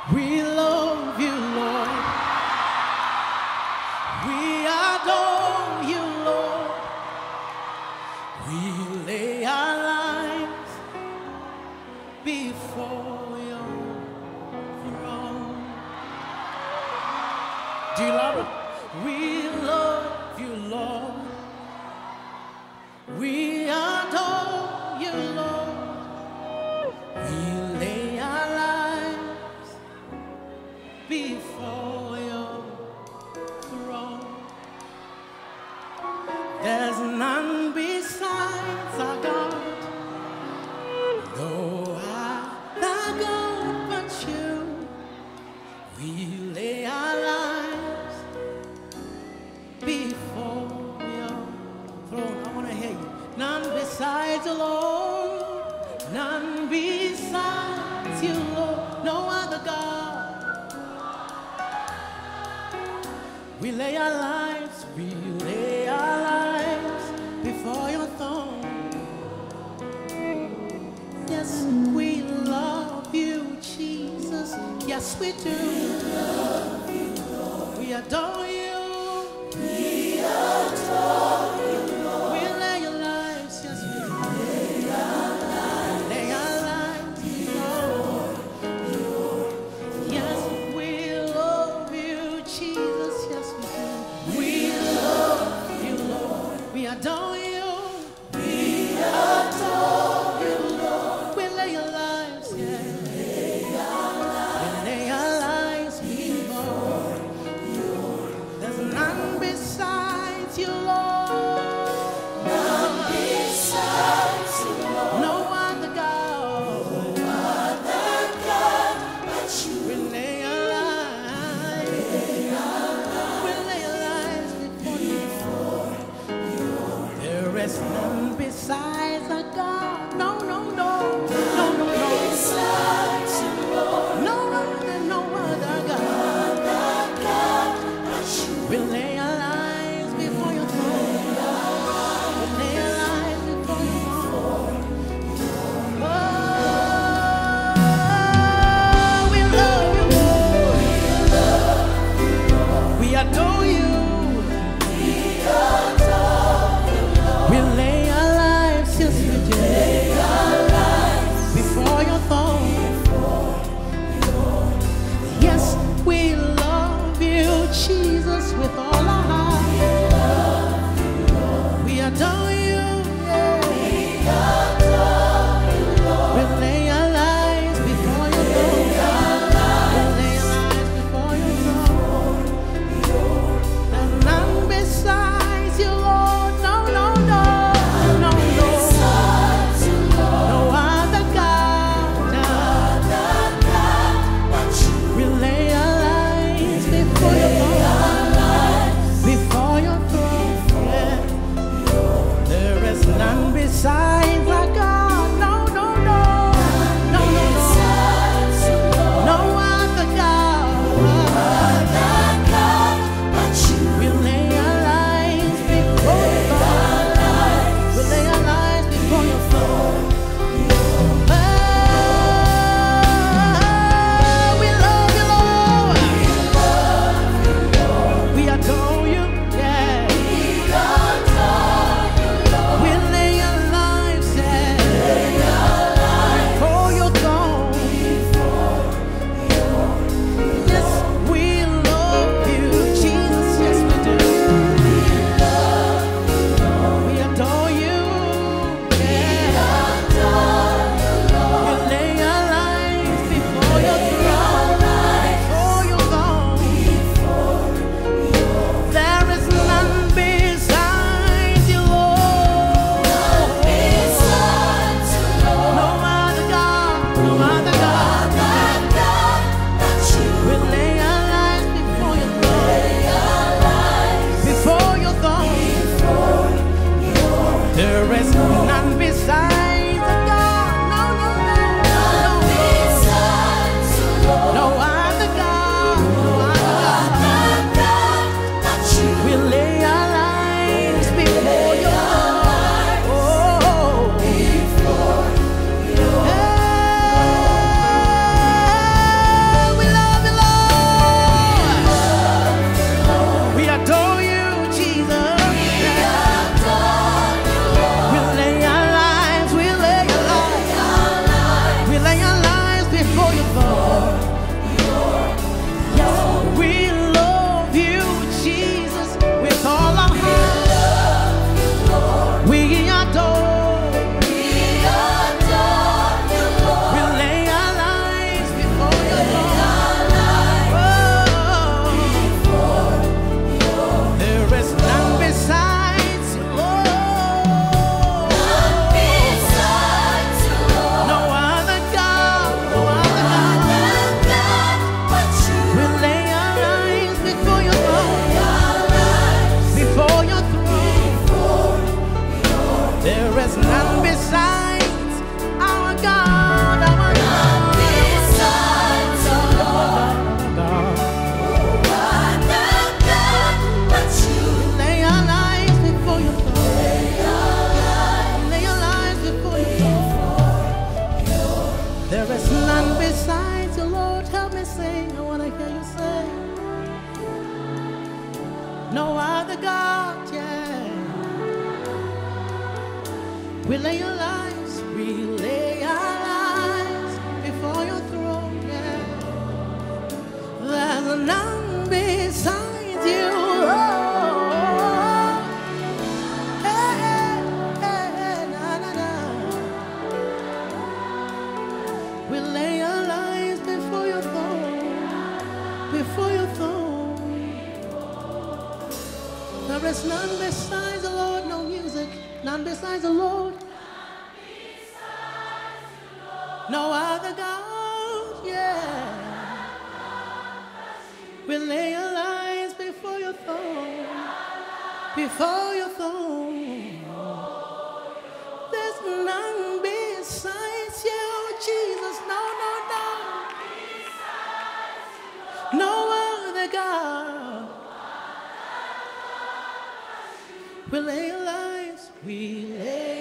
We love you, Lord. We adore you, Lord. We lay our lives before your throne. Do you love it? We love you, Lord. We adore you, Lord. We lay our lives before your throne. There's none besides our God. No other God but you. We lay our lives before your throne. I want to hear you. None besides the Lord. None besides you, Lord. No other God. We lay our lives, before your throne. Yes, we love you, Jesus. Yes, we do. We love you, Lord. We adore you. We adore you, Lord. We lay our lives, yes, we do. Lay our lives before you. Yes, we love you, Jesus. Yes, we do. We love you, Lord. We adore you. We adore you, Lord. We lay our lives, yeah. We lay our lives before you. besides you, Lord. Help me sing. I want to hear you sing. No other God, yeah. We lay our lives, before your throne, yeah. There's none beside you. Oh, hey, hey, hey, na, na, na. We lay our lives before your throne, before your throne. There is none besides the Lord, no music, none besides the Lord. No other God, yeah. We lay our lives before your throne, before your throne. There's none besides you, Jesus. No, no, no. No other God. We lay our lives, we lay